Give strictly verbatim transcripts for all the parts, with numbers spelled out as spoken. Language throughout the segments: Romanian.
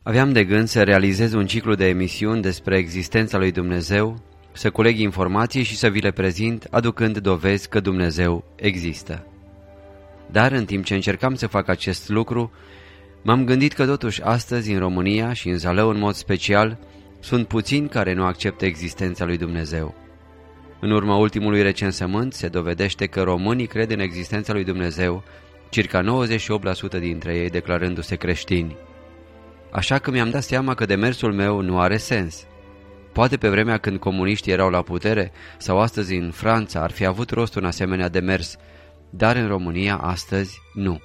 Aveam de gând să realizez un ciclu de emisiuni despre existența lui Dumnezeu, să culeg informații și să vi le prezint, aducând dovezi că Dumnezeu există. Dar în timp ce încercam să fac acest lucru, m-am gândit că totuși astăzi în România și în Zalău în mod special sunt puțini care nu acceptă existența lui Dumnezeu. În urma ultimului recensământ se dovedește că românii cred în existența lui Dumnezeu, circa nouăzeci și opt la sută dintre ei declarându-se creștini. Așa că mi-am dat seama că demersul meu nu are sens. Poate pe vremea când comuniștii erau la putere sau astăzi în Franța ar fi avut rost un asemenea demers, dar în România astăzi nu.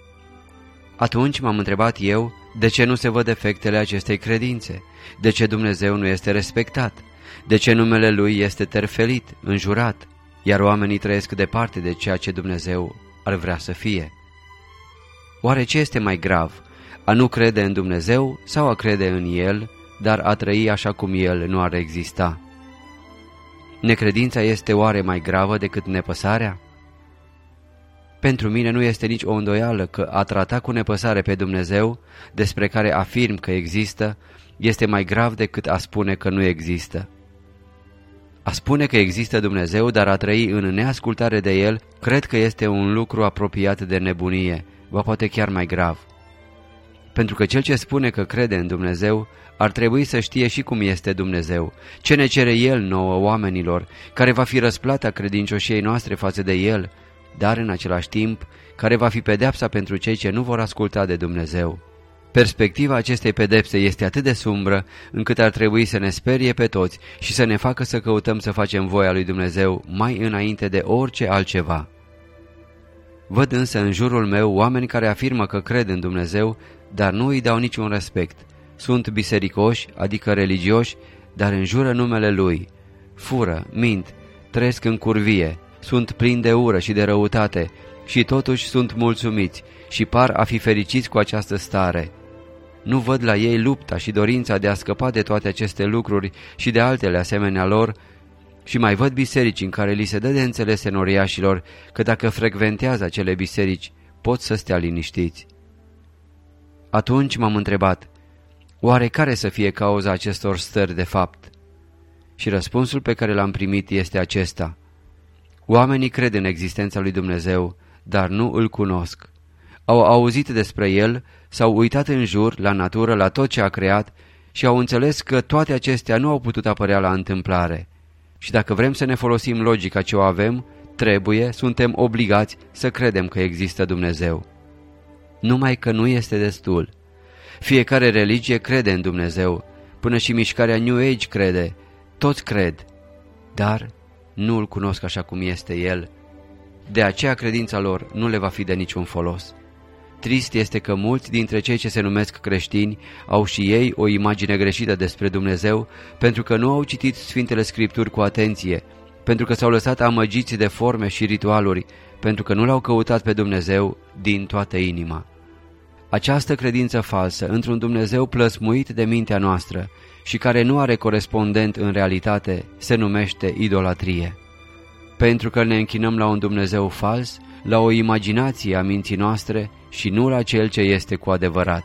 Atunci m-am întrebat eu de ce nu se văd efectele acestei credințe, de ce Dumnezeu nu este respectat, de ce numele Lui este terfelit, înjurat, iar oamenii trăiesc departe de ceea ce Dumnezeu ar vrea să fie. Oare ce este mai grav, a nu crede în Dumnezeu sau a crede în El, dar a trăi așa cum El nu ar exista? Necredința este oare mai gravă decât nepăsarea? Pentru mine nu este nici o îndoială că a trata cu nepăsare pe Dumnezeu, despre care afirm că există, este mai grav decât a spune că nu există. A spune că există Dumnezeu, dar a trăi în neascultare de El, cred că este un lucru apropiat de nebunie, ba poate chiar mai grav. Pentru că cel ce spune că crede în Dumnezeu ar trebui să știe și cum este Dumnezeu, ce ne cere El nouă oamenilor, care va fi răsplata credincioșiei noastre față de El, dar în același timp care va fi pedeapsa pentru cei ce nu vor asculta de Dumnezeu. Perspectiva acestei pedepse este atât de sumbră încât ar trebui să ne sperie pe toți și să ne facă să căutăm să facem voia lui Dumnezeu mai înainte de orice altceva. Văd însă în jurul meu oameni care afirmă că cred în Dumnezeu, dar nu îi dau niciun respect. Sunt bisericoși, adică religioși, dar înjură numele Lui. Fură, mint, trăiesc în curvie, sunt plini de ură și de răutate și totuși sunt mulțumiți și par a fi fericiți cu această stare. Nu văd la ei lupta și dorința de a scăpa de toate aceste lucruri și de altele asemenea lor, și mai văd biserici în care li se dă de înțeles enoriașilor că dacă frecventează acele biserici pot să stea liniștiți. Atunci m-am întrebat, oare care să fie cauza acestor stări de fapt? Și răspunsul pe care l-am primit este acesta. Oamenii cred în existența lui Dumnezeu, dar nu îl cunosc. Au auzit despre El, s-au uitat în jur, la natură, la tot ce a creat și au înțeles că toate acestea nu au putut apărea la întâmplare. Și dacă vrem să ne folosim logica ce o avem, trebuie, suntem obligați să credem că există Dumnezeu. Numai că nu este destul. Fiecare religie crede în Dumnezeu, până și mișcarea New Age crede, toți cred, dar nu îl cunosc așa cum este El. De aceea credința lor nu le va fi de niciun folos. Trist este că mulți dintre cei ce se numesc creștini au și ei o imagine greșită despre Dumnezeu, pentru că nu au citit Sfintele Scripturi cu atenție, pentru că s-au lăsat amăgiți de forme și ritualuri, pentru că nu l-au căutat pe Dumnezeu din toată inima. Această credință falsă într-un Dumnezeu plăsmuit de mintea noastră și care nu are corespondent în realitate se numește idolatrie. Pentru că ne închinăm la un Dumnezeu fals, la o imaginație a minții noastre și nu la Cel ce este cu adevărat.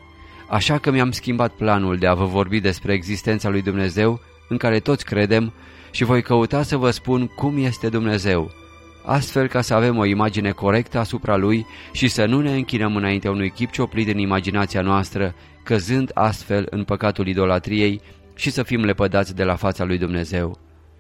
Așa că mi-am schimbat planul de a vă vorbi despre existența lui Dumnezeu, în care toți credem, și voi căuta să vă spun cum este Dumnezeu, astfel ca să avem o imagine corectă asupra Lui și să nu ne închinăm înaintea unui chip cioplit în imaginația noastră, căzând astfel în păcatul idolatriei și să fim lepădați de la fața lui Dumnezeu.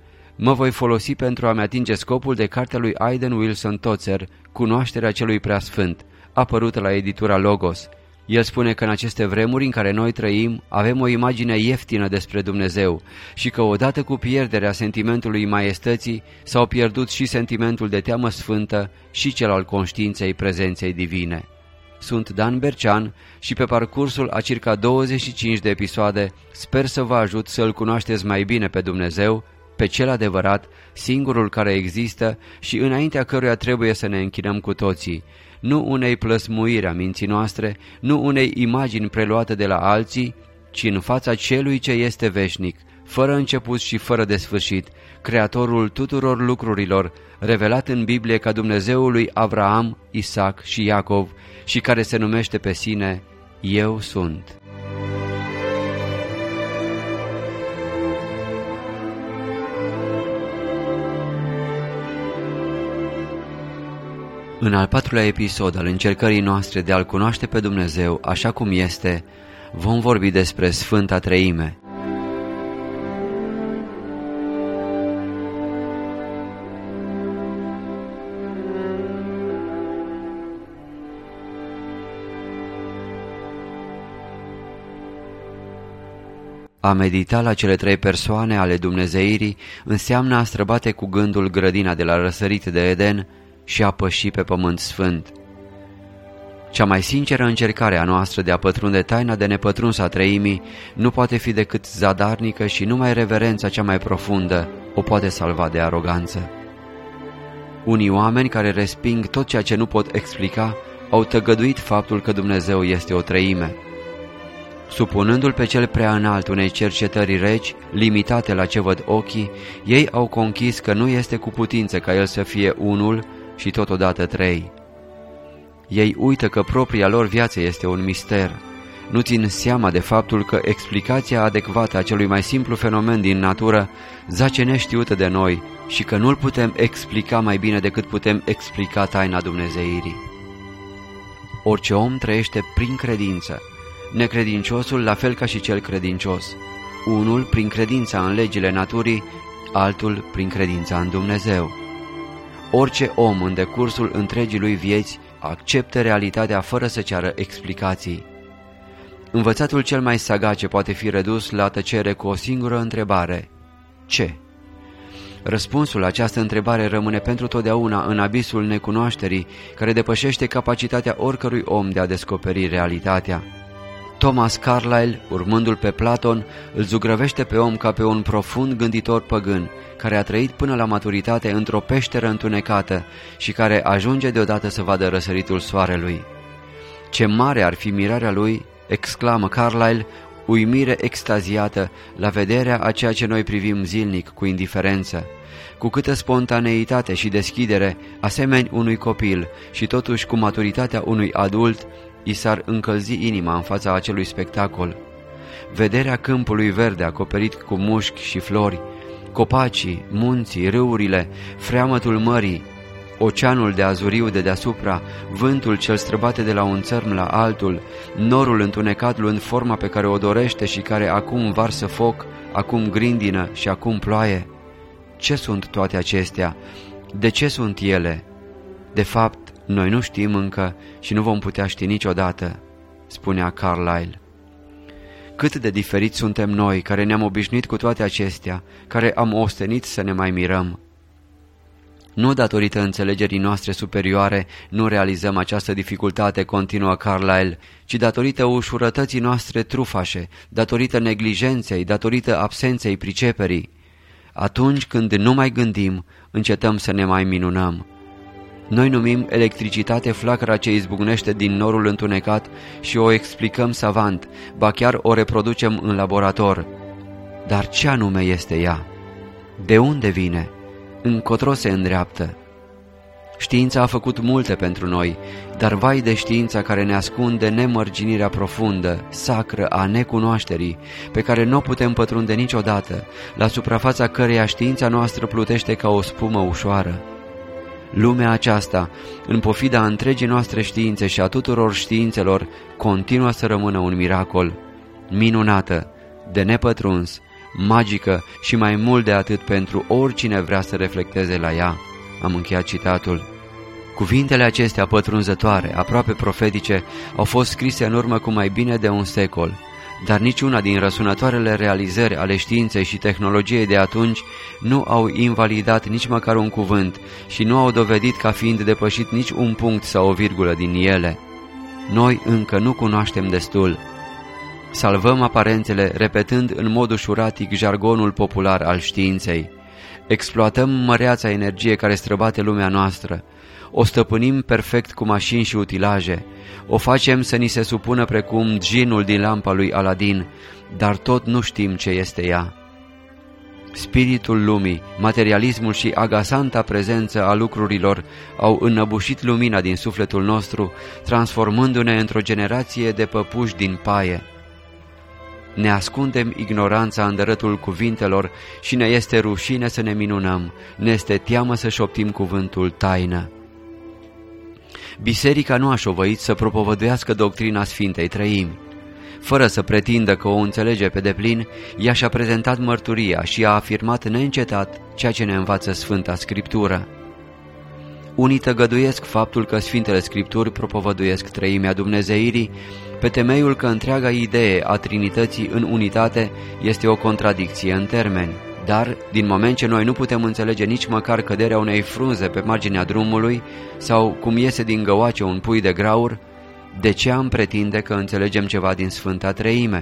Mă voi folosi pentru a-mi atinge scopul de cartea lui Aidan Wilson Tozer, Cunoașterea celui preasfânt, apărută la editura Logos. El spune că în aceste vremuri în care noi trăim avem o imagine ieftină despre Dumnezeu și că odată cu pierderea sentimentului maiestății s-au pierdut și sentimentul de teamă sfântă și cel al conștiinței prezenței divine. Sunt Dan Bercean și pe parcursul a circa douăzeci și cinci de episoade sper să vă ajut să-L cunoașteți mai bine pe Dumnezeu, pe Cel adevărat, singurul care există și înaintea căruia trebuie să ne închinăm cu toții, nu unei plăsmuiri a minții noastre, nu unei imagini preluate de la alții, ci în fața Celui ce este veșnic, fără început și fără de sfârșit, Creatorul tuturor lucrurilor, revelat în Biblie ca Dumnezeul lui Avraam, Isaac și Iacov și care se numește pe sine Eu sunt. În al patrulea episod al încercării noastre de a-L cunoaște pe Dumnezeu așa cum este, vom vorbi despre Sfânta Treime. A medita la cele trei persoane ale dumnezeirii înseamnă a străbate cu gândul grădina de la răsărit de Eden și a păși pe pământ sfânt. Cea mai sinceră încercare a noastră de a pătrunde taina de nepătruns a treimii nu poate fi decât zadarnică și numai reverența cea mai profundă o poate salva de aroganță. Unii oameni care resping tot ceea ce nu pot explica au tăgăduit faptul că Dumnezeu este o treime. Supunându-l pe cel prea înalt unei cercetări reci, limitate la ce văd ochii, ei au conchis că nu este cu putință ca el să fie unul și totodată trei. Ei uită că propria lor viață este un mister. Nu țin seama de faptul că explicația adecvată a celui mai simplu fenomen din natură zace neștiută de noi și că nu-l putem explica mai bine decât putem explica taina dumnezeirii. Orice om trăiește prin credință, necredinciosul la fel ca și cel credincios, unul prin credința în legile naturii, altul prin credința în Dumnezeu. Orice om în decursul întregii lui vieți acceptă realitatea fără să ceară explicații. Învățatul cel mai sagace poate fi redus la tăcere cu o singură întrebare: ce? Răspunsul la această întrebare rămâne pentru totdeauna în abisul necunoașterii, care depășește capacitatea oricărui om de a descoperi realitatea. Thomas Carlyle, urmându-l pe Platon, îl zugrăvește pe om ca pe un profund gânditor păgân, care a trăit până la maturitate într-o peșteră întunecată și care ajunge deodată să vadă răsăritul soarelui. Ce mare ar fi mirarea lui, exclamă Carlyle, uimire extaziată la vederea a ceea ce noi privim zilnic cu indiferență. Cu câtă spontaneitate și deschidere, asemeni unui copil și totuși cu maturitatea unui adult, i s-ar încălzi inima în fața acelui spectacol. Vederea câmpului verde acoperit cu mușchi și flori, copacii, munții, râurile, freamătul mării, oceanul de azuriu de deasupra, vântul cel străbate de la un țărm la altul, norul întunecat luând forma pe care o dorește și care acum varsă foc, acum grindină și acum ploaie. Ce sunt toate acestea? De ce sunt ele? De fapt, noi nu știm încă și nu vom putea ști niciodată, spunea Carlyle. Cât de diferiți suntem noi, care ne-am obișnuit cu toate acestea, care am ostenit să ne mai mirăm. Nu datorită înțelegerii noastre superioare nu realizăm această dificultate, continuă Carlyle, ci datorită ușurătății noastre trufașe, datorită neglijenței, datorită absenței priceperii. Atunci când nu mai gândim, încetăm să ne mai minunăm. Noi numim electricitate flacăra ce izbucnește din norul întunecat și o explicăm savant, ba chiar o reproducem în laborator. Dar ce anume este ea? De unde vine? Încotro se îndreaptă? Știința a făcut multe pentru noi, dar vai de știința care ne ascunde nemărginirea profundă, sacră a necunoașterii, pe care nu o putem pătrunde niciodată, la suprafața căreia știința noastră plutește ca o spumă ușoară. Lumea aceasta, în pofida întregii noastre științe și a tuturor științelor, continuă să rămână un miracol, minunată, de nepătruns, magică și mai mult de atât pentru oricine vrea să reflecteze la ea. Am încheiat citatul. Cuvintele acestea pătrunzătoare, aproape profetice, au fost scrise în urmă cu mai bine de un secol, dar niciuna din răsunătoarele realizări ale științei și tehnologiei de atunci nu au invalidat nici măcar un cuvânt și nu au dovedit ca fiind depășit nici un punct sau o virgulă din ele. Noi încă nu cunoaștem destul. Salvăm aparențele repetând în mod ușuratic jargonul popular al științei. Exploatăm măreața energie care străbate lumea noastră. O stăpânim perfect cu mașini și utilaje. O facem să ni se supună precum djinul din lampa lui Aladin, dar tot nu știm ce este ea. Spiritul lumii, materialismul și agasanta prezență a lucrurilor au înnăbușit lumina din sufletul nostru, transformându-ne într-o generație de păpuși din paie. Ne ascundem ignoranța în dărătul cuvintelor și ne este rușine să ne minunăm, ne este teamă să șoptim cuvântul taină. Biserica nu a șovăit să propovăduiască doctrina Sfintei Treimi. Fără să pretindă că o înțelege pe deplin, ea și-a prezentat mărturia și a afirmat neîncetat ceea ce ne învață Sfânta Scriptură. Unii tăgăduiesc faptul că Sfintele Scripturi propovăduiesc treimea dumnezeirii, pe temeiul că întreaga idee a Trinității în unitate este o contradicție în termeni. Dar, din moment ce noi nu putem înțelege nici măcar căderea unei frunze pe marginea drumului sau cum iese din găoace un pui de graur, de ce am pretinde că înțelegem ceva din Sfânta Treime?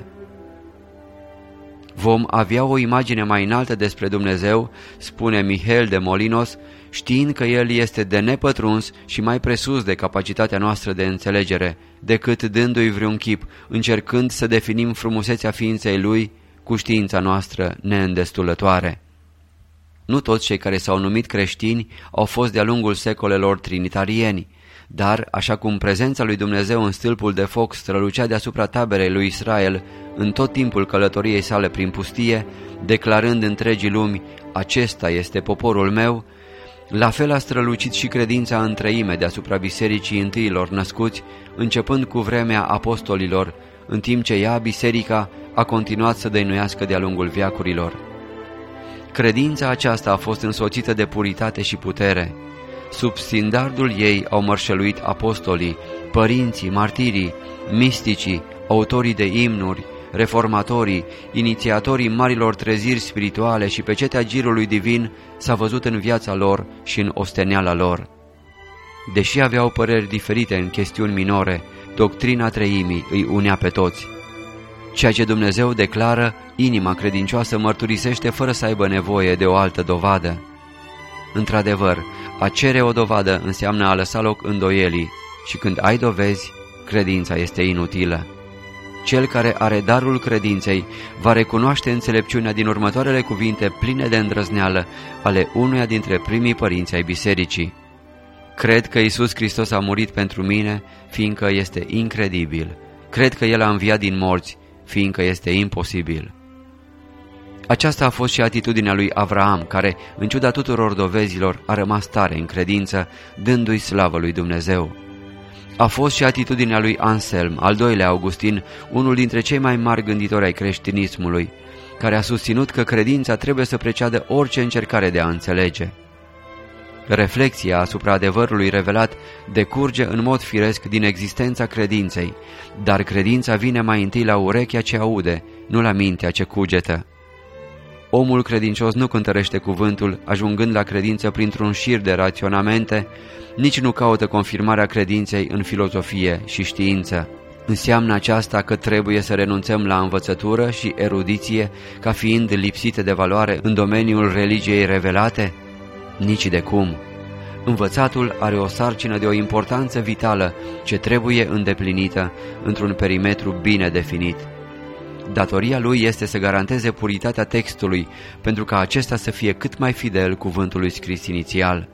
Vom avea o imagine mai înaltă despre Dumnezeu, spune Mihail de Molinos, știind că El este de nepătruns și mai presus de capacitatea noastră de înțelegere, decât dându-i vreun chip, încercând să definim frumusețea ființei Lui cu știința noastră neîndestulătoare. Nu toți cei care s-au numit creștini au fost de-a lungul secolelor trinitarieni, dar, așa cum prezența lui Dumnezeu în stâlpul de foc strălucea deasupra taberei lui Israel în tot timpul călătoriei sale prin pustie, declarând întregii lumi, acesta este poporul meu, la fel a strălucit și credința în treime deasupra bisericii întâilor născuți, începând cu vremea apostolilor, în timp ce ea, biserica, a continuat să dăinuiască de-a lungul veacurilor. Credința aceasta a fost însoțită de puritate și putere. Sub standardul ei au mărșăluit apostolii, părinții, martirii, misticii, autorii de imnuri, reformatorii, inițiatorii marilor treziri spirituale și pecetea girului divin s-a văzut în viața lor și în osteneala lor. Deși aveau păreri diferite în chestiuni minore, doctrina treimii îi unea pe toți. Ceea ce Dumnezeu declară, inima credincioasă mărturisește fără să aibă nevoie de o altă dovadă. Într-adevăr, a cere o dovadă înseamnă a lăsa loc îndoielii și când ai dovezi, credința este inutilă. Cel care are darul credinței va recunoaște înțelepciunea din următoarele cuvinte pline de îndrăzneală ale unuia dintre primii părinți ai bisericii. Cred că Iisus Hristos a murit pentru mine, fiindcă este incredibil. Cred că El a înviat din morți, fiindcă este imposibil. Aceasta a fost și atitudinea lui Avraam, care, în ciuda tuturor dovezilor, a rămas tare în credință, dându-i slavă lui Dumnezeu. A fost și atitudinea lui Anselm, al doilea Augustin, unul dintre cei mai mari gânditori ai creștinismului, care a susținut că credința trebuie să preceadă orice încercare de a înțelege. Reflexia asupra adevărului revelat decurge în mod firesc din existența credinței, dar credința vine mai întâi la urechea ce aude, nu la mintea ce cugetă. Omul credincios nu cântărește cuvântul, ajungând la credință printr-un șir de raționamente, nici nu caută confirmarea credinței în filozofie și știință. Înseamnă aceasta că trebuie să renunțăm la învățătură și erudiție ca fiind lipsite de valoare în domeniul religiei revelate? Nici de cum. Învățatul are o sarcină de o importanță vitală ce trebuie îndeplinită într-un perimetru bine definit. Datoria lui este să garanteze puritatea textului, pentru ca acesta să fie cât mai fidel cuvântului scris inițial.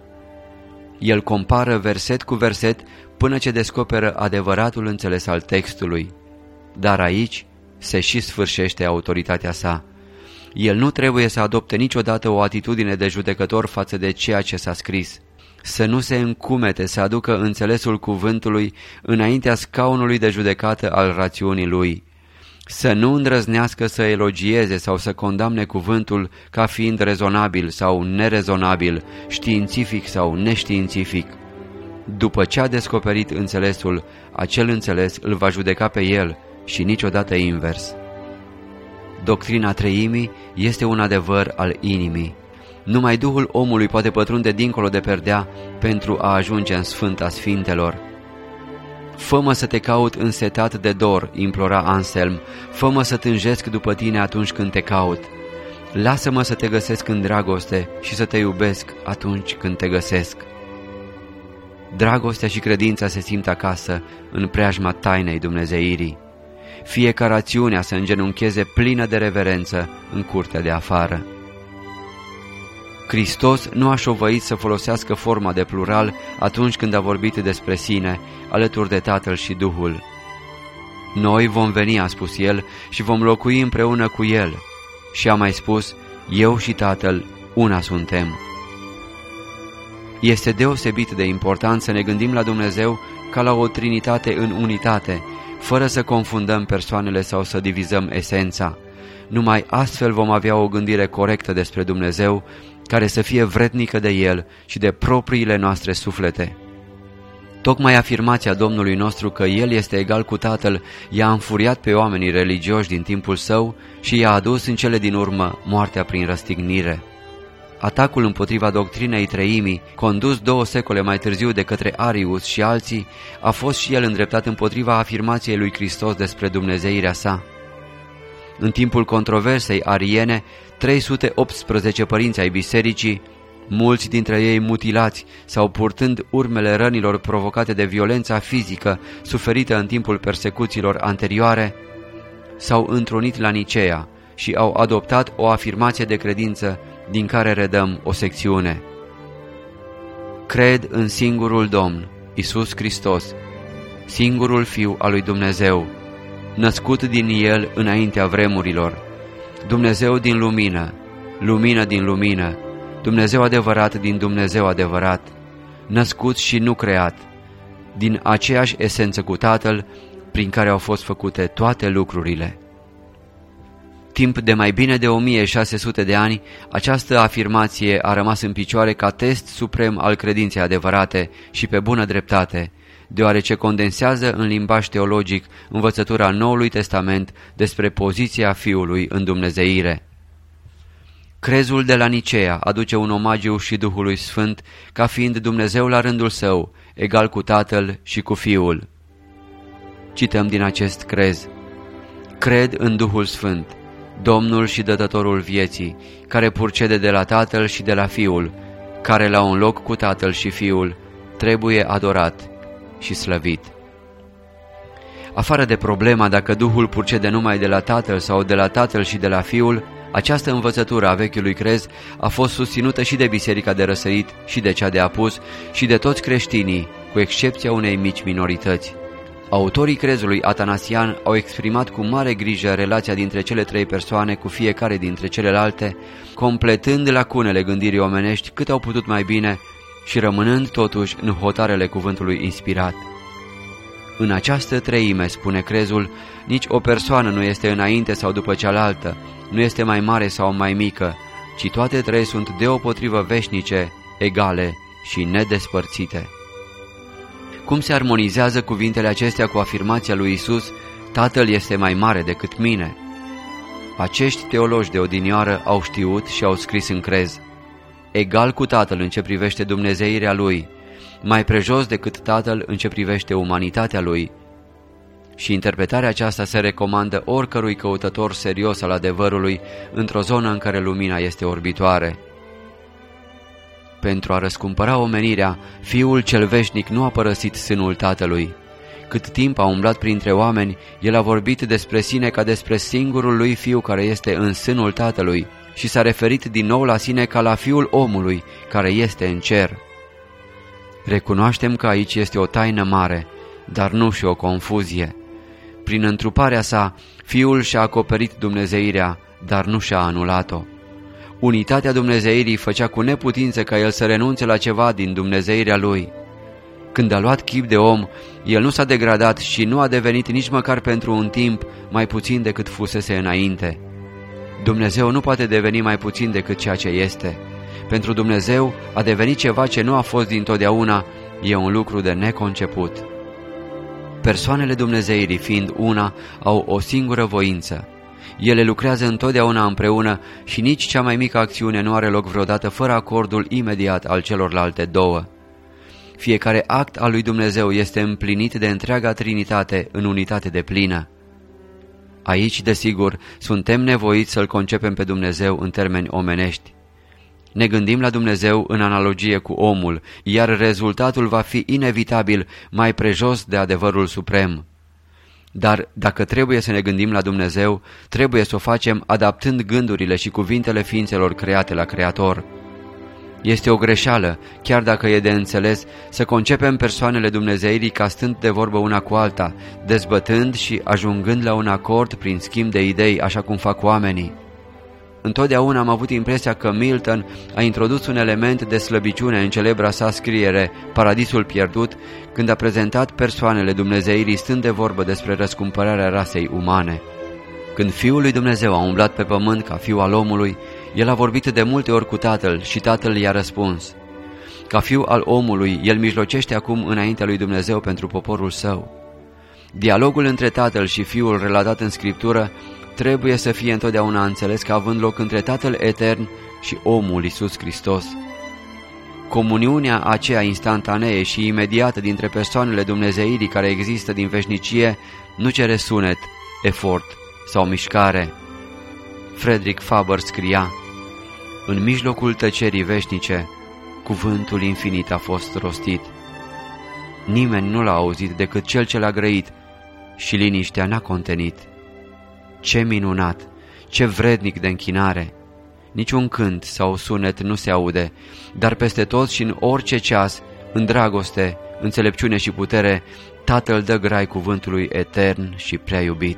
El compară verset cu verset până ce descoperă adevăratul înțeles al textului. Dar aici se și sfârșește autoritatea sa. El nu trebuie să adopte niciodată o atitudine de judecător față de ceea ce s-a scris. Să nu se încumete să aducă înțelesul cuvântului înaintea scaunului de judecată al rațiunii lui. Să nu îndrăznească să elogieze sau să condamne cuvântul ca fiind rezonabil sau nerezonabil, științific sau neștiințific. După ce a descoperit înțelesul, acel înțeles îl va judeca pe el și niciodată invers. Doctrina treimii este un adevăr al inimii. Numai Duhul omului poate pătrunde dincolo de perdea pentru a ajunge în Sfânta Sfintelor. Fă-mă să te caut însetat de dor, implora Anselm, fă-mă să tânjesc după tine atunci când te caut. Lasă-mă să te găsesc în dragoste și să te iubesc atunci când te găsesc. Dragostea și credința se simt acasă în preajma tainei dumnezeirii. Fie ca rațiunea să îngenuncheze plină de reverență în curtea de afară. Hristos nu a șovăit să folosească forma de plural atunci când a vorbit despre sine, alături de Tatăl și Duhul. Noi vom veni, a spus El, și vom locui împreună cu El. Și a mai spus, eu și Tatăl, una suntem. Este deosebit de important să ne gândim la Dumnezeu ca la o trinitate în unitate, fără să confundăm persoanele sau să divizăm esența. Numai astfel vom avea o gândire corectă despre Dumnezeu, care să fie vrednică de El și de propriile noastre suflete. Tocmai afirmația Domnului nostru că El este egal cu Tatăl i-a înfuriat pe oamenii religioși din timpul său și i-a adus în cele din urmă moartea prin răstignire. Atacul împotriva doctrinei treimii, condus două secole mai târziu de către Arius și alții, a fost și el îndreptat împotriva afirmației lui Hristos despre dumnezeirea sa. În timpul controversei ariene, trei sute optsprezece părinți ai bisericii, mulți dintre ei mutilați sau purtând urmele rănilor provocate de violența fizică suferită în timpul persecuțiilor anterioare, s-au întrunit la Nicea și au adoptat o afirmație de credință din care redăm o secțiune. Cred în singurul Domn, Iisus Hristos, singurul Fiu al lui Dumnezeu, născut din El înaintea vremurilor, Dumnezeu din lumină, lumină din lumină, Dumnezeu adevărat din Dumnezeu adevărat, născut și nu creat, din aceeași esență cu Tatăl, prin care au fost făcute toate lucrurile. Timp de mai bine de o mie șase sute de ani, această afirmație a rămas în picioare ca test suprem al credinței adevărate și pe bună dreptate, deoarece condensează în limbaj teologic învățătura Noului Testament despre poziția Fiului în dumnezeire. Crezul de la Nicea aduce un omagiu și Duhului Sfânt ca fiind Dumnezeu la rândul său, egal cu Tatăl și cu Fiul. Cităm din acest crez: Cred în Duhul Sfânt, Domnul și Dătătorul vieții, care purcede de la Tatăl și de la Fiul, care la un loc cu Tatăl și Fiul trebuie adorat și slăvit. Afară de problema dacă Duhul purcede numai de la Tatăl sau de la Tatăl și de la Fiul, această învățătură a vechiului crez a fost susținută și de Biserica de Răsărit și de cea de Apus și de toți creștinii, cu excepția unei mici minorități. Autorii crezului Atanasian au exprimat cu mare grijă relația dintre cele trei persoane cu fiecare dintre celelalte, completând lacunele gândirii omenești cât au putut mai bine și rămânând totuși în hotarele cuvântului inspirat. În această treime, spune crezul, nici o persoană nu este înainte sau după cealaltă, nu este mai mare sau mai mică, ci toate trei sunt deopotrivă veșnice, egale și nedespărțite. Cum se armonizează cuvintele acestea cu afirmația lui Isus: Tatăl este mai mare decât mine? Acești teologi de odinioară au știut și au scris în crez: egal cu Tatăl în ce privește dumnezeirea Lui, mai prejos decât Tatăl în ce privește umanitatea Lui. Și interpretarea aceasta se recomandă oricărui căutător serios al adevărului într-o zonă în care lumina este orbitoare. Pentru a răscumpăra omenirea, Fiul cel veșnic nu a părăsit sânul Tatălui. Cât timp a umblat printre oameni, El a vorbit despre sine ca despre singurul lui Fiu care este în sânul Tatălui și s-a referit din nou la sine ca la Fiul omului care este în cer. Recunoaștem că aici este o taină mare, dar nu și o confuzie. Prin întruparea sa, Fiul și-a acoperit dumnezeirea, dar nu și-a anulat-o. Unitatea dumnezeirii făcea cu neputință ca El să renunțe la ceva din dumnezeirea Lui. Când a luat chip de om, El nu s-a degradat și nu a devenit nici măcar pentru un timp mai puțin decât fusese înainte. Dumnezeu nu poate deveni mai puțin decât ceea ce este. Pentru Dumnezeu a devenit ceva ce nu a fost dintotdeauna e un lucru de neconceput. Persoanele dumnezeirii fiind una, au o singură voință. Ele lucrează întotdeauna împreună și nici cea mai mică acțiune nu are loc vreodată fără acordul imediat al celorlalte două. Fiecare act al lui Dumnezeu este împlinit de întreaga Trinitate în unitate deplină. Aici, desigur, suntem nevoiți să-L concepem pe Dumnezeu în termeni omenești. Ne gândim la Dumnezeu în analogie cu omul, iar rezultatul va fi inevitabil mai prejos de adevărul suprem. Dar dacă trebuie să ne gândim la Dumnezeu, trebuie să o facem adaptând gândurile și cuvintele ființelor create la Creator. Este o greșeală, chiar dacă e de înțeles, să concepem persoanele dumnezeirii ca stând de vorbă una cu alta, dezbătând și ajungând la un acord prin schimb de idei, așa cum fac oamenii. Întotdeauna am avut impresia că Milton a introdus un element de slăbiciune în celebra sa scriere, Paradisul pierdut, când a prezentat persoanele dumnezeirii stând de vorbă despre răscumpărarea rasei umane. Când Fiul lui Dumnezeu a umblat pe pământ ca Fiul al omului, El a vorbit de multe ori cu Tatăl și Tatăl i-a răspuns. Ca Fiul al omului, El mijlocește acum înaintea lui Dumnezeu pentru poporul Său. Dialogul între Tatăl și Fiul relatat în Scriptură trebuie să fie întotdeauna înțeles ca având loc între Tatăl etern și omul Iisus Hristos. Comuniunea aceea instantanee și imediată dintre persoanele dumnezeirii care există din veșnicie nu cere sunet, efort sau mișcare. Frederick Faber scria: în mijlocul tăcerii veșnice, cuvântul infinit a fost rostit. Nimeni nu l-a auzit decât cel ce l-a grăit și liniștea n-a contenit. Ce minunat, ce vrednic de închinare! Niciun cânt sau sunet nu se aude, dar peste tot și în orice ceas, în dragoste, înțelepciune și putere, Tatăl dă grai cuvântului etern și prea iubit.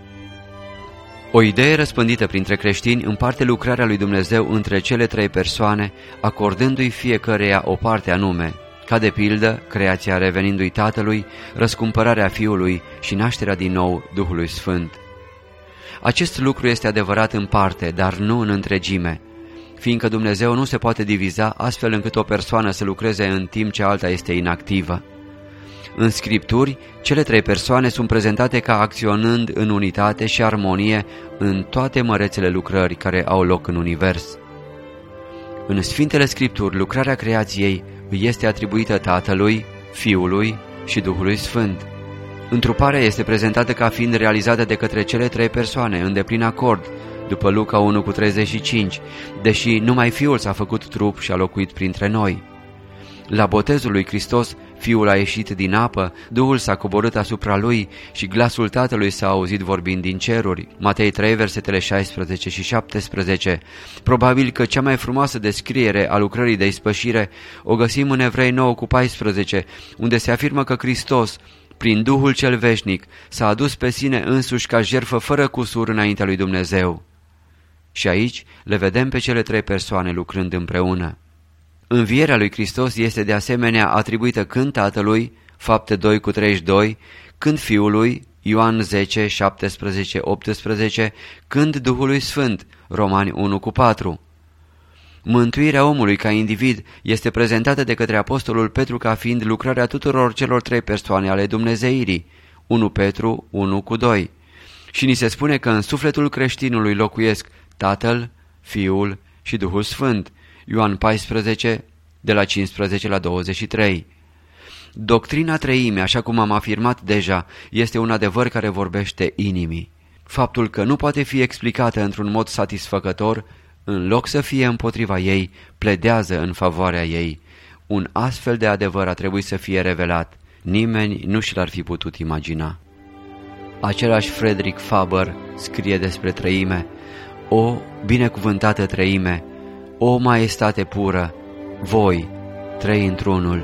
O idee răspândită printre creștini împarte lucrarea lui Dumnezeu între cele trei persoane, acordându-i fiecăreia o parte anume, ca de pildă creația revenindu-i Tatălui, răscumpărarea Fiului și nașterea din nou Duhului Sfânt. Acest lucru este adevărat în parte, dar nu în întregime, fiindcă Dumnezeu nu se poate diviza astfel încât o persoană să lucreze în timp ce alta este inactivă. În Scripturi, cele trei persoane sunt prezentate ca acționând în unitate și armonie în toate mărețele lucrări care au loc în univers. În Sfintele Scripturi, lucrarea creației îi este atribuită Tatălui, Fiului și Duhului Sfânt. Întruparea este prezentată ca fiind realizată de către cele trei persoane în deplin acord, după Luca unu cu treizeci și cinci, deși numai Fiul s-a făcut trup și a locuit printre noi. La botezul lui Hristos, Fiul a ieșit din apă, Duhul s-a coborât asupra lui și glasul Tatălui s-a auzit vorbind din ceruri. Matei trei, versetele șaisprezece și șaptesprezece. Probabil că cea mai frumoasă descriere a lucrării de ispășire o găsim în Evrei nouă cu paisprezece, unde se afirmă că Hristos, prin Duhul cel veșnic, s-a adus pe sine însuși ca jertfă fără cusur înaintea lui Dumnezeu. Și aici le vedem pe cele trei persoane lucrând împreună. Învierea lui Hristos este de asemenea atribuită când Tatălui, Fapte doi cu treizeci și doi, când Fiului, Ioan zece, șaptesprezece, optsprezece, când Duhului Sfânt, Romani unu cu patru. Mântuirea omului ca individ este prezentată de către apostolul Petru ca fiind lucrarea tuturor celor trei persoane ale dumnezeirii, unu Petru unu cu doi. Și ni se spune că în sufletul creștinului locuiesc Tatăl, Fiul și Duhul Sfânt, Ioan paisprezece, de la cincisprezece la douăzeci și trei. Doctrina treimii, așa cum am afirmat deja, este un adevăr care vorbește inimii. Faptul că nu poate fi explicată într-un mod satisfăcător, în loc să fie împotriva ei, pledează în favoarea ei. Un astfel de adevăr a trebuit să fie revelat. Nimeni nu și l-ar fi putut imagina. Același Frederick Faber scrie despre treime: o binecuvântată treime, o maestate pură, voi, trei într-unul.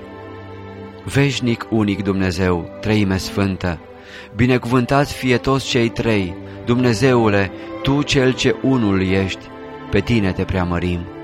Veșnic unic Dumnezeu, treime sfântă, binecuvântați fie toți cei trei, Dumnezeule, Tu cel ce unul ești, pe Tine te preamărim.